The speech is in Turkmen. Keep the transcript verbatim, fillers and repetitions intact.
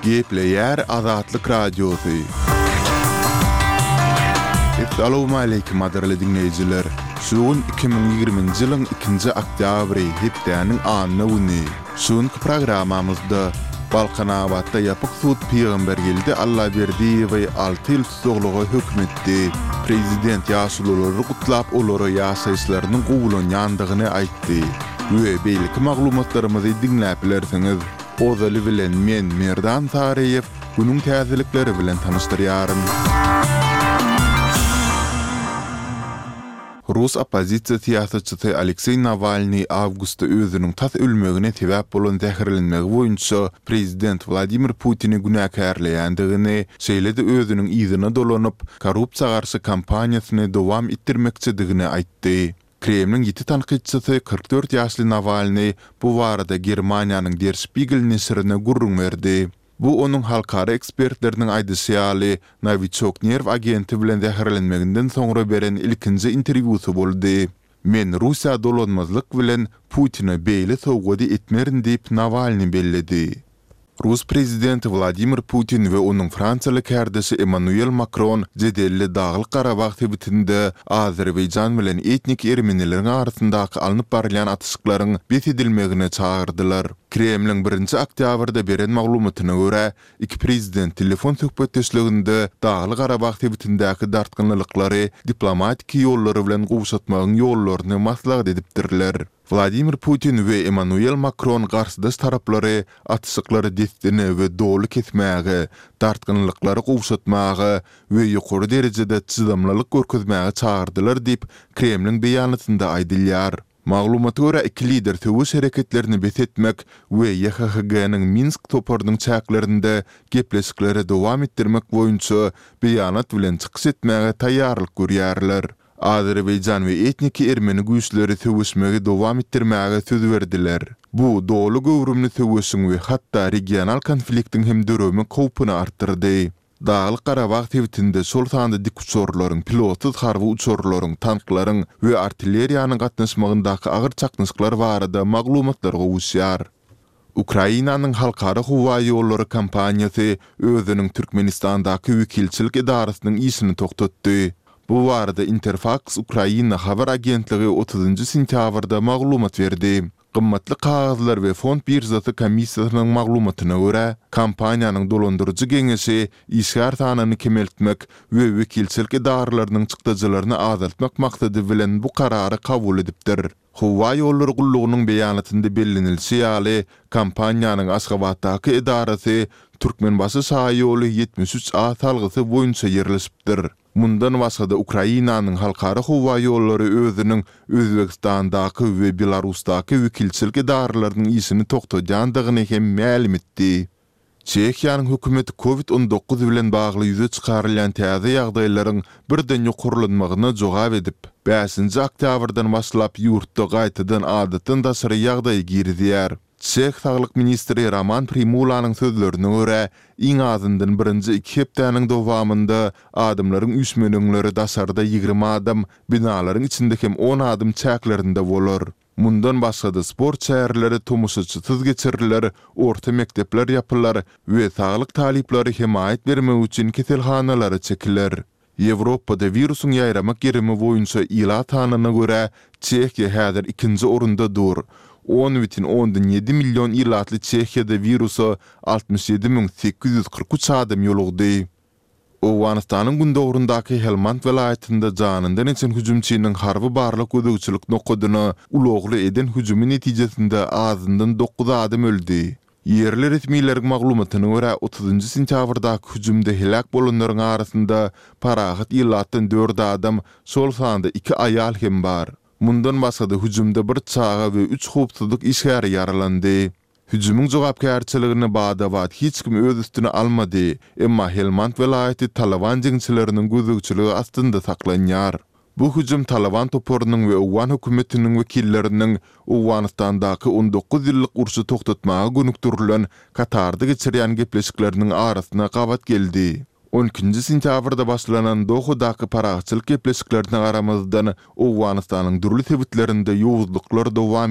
Gepleyer Azatlyk Radiosu. Assalamu alaykum aderli dinleyijiler. Şuun iki bin ýygrymynjy ýylyň ikinji oktýabry hepdeniň anyny uny. Şuňky programamyzda Balkanawatda ýapyk suwt peýgamber geldi Allah berdi we alty ýyl tutuklugy hökmetdi. Prezident ýaşulary gutlap olary ýaşaýyşlarynyň gowulanýandygyny aýtdy. We beýleki maglumatlarymyzy dinläp bilersiňiz. Ozaly bilen men Merdan Tariýew günüň täzelikleri bilen tanışdyrýarym. Rus opozisiýa siýasatçysy Aleksey Navalny awgustda özüniň tas ölmegine sebäp bolan zähirlenmegi boýunça prezident Vladimir Putini günäkärleýändigini, şeýle-de özüniň ýzyna dolanyp korrupsiýa garşy kampaniýasyny dowam etdirmekçidigini aýtdy. Kremlin ýeti tanqidçisi kırk dört ýaşly Navalny bu barada Germaniýanyň Der Spiegel nesrine gurrun berdi. Bu onun halkara ekspertlerinin aýdysyaly Novichok nerv agenti bilen zähirlenmeginden soňra beren ilkinji interwýusy boldy. Men Russiýa dolanmazlyk bilen Putina beýle sowgady etmerin diýip Navalny belledi. Rus prezidenti Vladimir Putin we onun Fransaly kärdeşi Emmanuel Macron jedelli Dağlyk Garabag tebitinde Azerbaýjan bilen etnik ermenileriň arasyndaky alınıp barýan atışyklaryň besedilmegine çağırdylar. Kremlin birinji oktýabrda beren maglumatyna görä, iki prezident telefon söhbetdeşliginde Dağlyk Garabag tebitindäki dartgynlyklary diplomatik ýollary bilen gowşatmagyň ýollaryny maslahat edipdirler. Vladimir Putin we Emmanuel Macron garşydaş taraplary atışyklary destini we dolu kesmäge, dartgynlyklary gowşatmagy we ýokary derejede çydamlylyk görkezmäge çağırdylar diýip Kremlin beýanatynda aýdylýar. Maglumata görä iki lider töwüş hereketlerini besetmek we Y H H G-niň Minsk toparynyň çäklerinde gepleşikleri dowam etdirmek boýunça beýanat bilen çykyş etmäge taýýarlyk görýärler. Azerbaýjan we etnik ermeni güýçleri töwüşmegi dowam etdirmäge söz berdiler. Bu dolu gowrumly töwüşiň we hatda regional konfliktiň hem döremi kowpuny artdyrdy. Dağlyk Garabag tebitinde şol sanda dik uçurlaryň, pilotsuz harby uçurlaryň, tanklaryň we artilleriýanyň gatnaşmagyndaky agyr çaknysyklar barada maglumatlar gowuşýar. Ukrainanyň halkara howa ýollary kampaniýasy özüniň Türkmenistandaky wekilçilik edarasynyň işini toktatdy. Bu barada Interfax Ukraina habar agentligi otuzuncu sentýabrda maglumat berdi. Gymmatly kagazlar we fond birzasy komissiýasynyň maglumatyna görä, kampaniýanyň dolandyrjy geňeşi işgär sanyny kemeltmek we wekilçilik edaralarynyň çykdyjylaryny azaltmak maksady bilen bu karary kabul edipdir. Howa ýollary gullugynyň beýanatynda bellenilýär, kampaniýanyň Aşgabatdaky edarasy Türkmenbaşy şahy ýoly ýetmiş üç A salgysy boýunça ýerleşipdir. Mundan başga Ukrainanyň halkara howa ýollary özüniň Özbegistandaky we Belarusdaky wekilçilik edaralarynyň işini toktajandygyny hem ma'lum etdi. Çekiýanyň hökümeti covid on dokuz bilen bagly ýüze çykarylýan täze ýagdaýlaryň birden ýokurlanmagyna jogap edip, beşinji oktýabrdan başlap ýurtda gaýtadan adatdan daşary ýagdaý girdiýär. Çek Saglyk ministri Roman Primulanyň sözlerine görä, iň azyndan birinji iki hepdeniň dowamynda adamlaryň üsmeningleri daşarda ýygrimi adam, binalaryň içinde hem on adam çäklerinde bolar. Mundan başga da sport şäherleri tomushaçysyz geçiriler, orta mektepler ýapylar we saglyk talipleri hemaýat bermek üçin keselhanalary çekiler. Ýewropada virusyň ýaýramak gerimi boýunça ýyla tanyna görä Çekiýa häzir ikinji orunda dur. on бүтүн oňdan ýedi million ýylatly Çekiýada virusy altmış ýedi min sekiz ýüz kırk üç adam ýolugdy. Owganystanyň gündogrundaky Helmand welaýatynda janyndan geçen hüjümçiniň harby barlyk gödөгçilik nokodyny ulagly eden hüjümi netijesinde azyndan dokuz adam öldü. Yerli resmiýetleriň maglumatyna görä otuzuncu sentýabrdaky hüjümde helak bolanlaryň arasynda parahat ýylatdan dört adam, şol sanda iki aýal hem bar. Mundan başga da hüjümde bir çağa we üç howpsuzlyk işgäri ýaralandy. Hüjümüň jogapkärçiligini badawat hiç kim öz üstüne almady, emma Helmand welaýaty Taliban jeňçileriniň gözükçiligi astynda saklanýar. Bu hüjüm Taliban toporynyň we Owgan hökümetiniň wekilleriniň Owganystandaky on dokuz ýyllyk urşy toktatmagy gönükdirilen Katarda geçirýän gepleşikleriniň arasyna gabat geldi. on ikinji sentýabrda başlanan Dohudaky paragatçylyk gepleşiklerine garamazdan Owganystanyň durly tebitlerinde ýowuzluklar dowam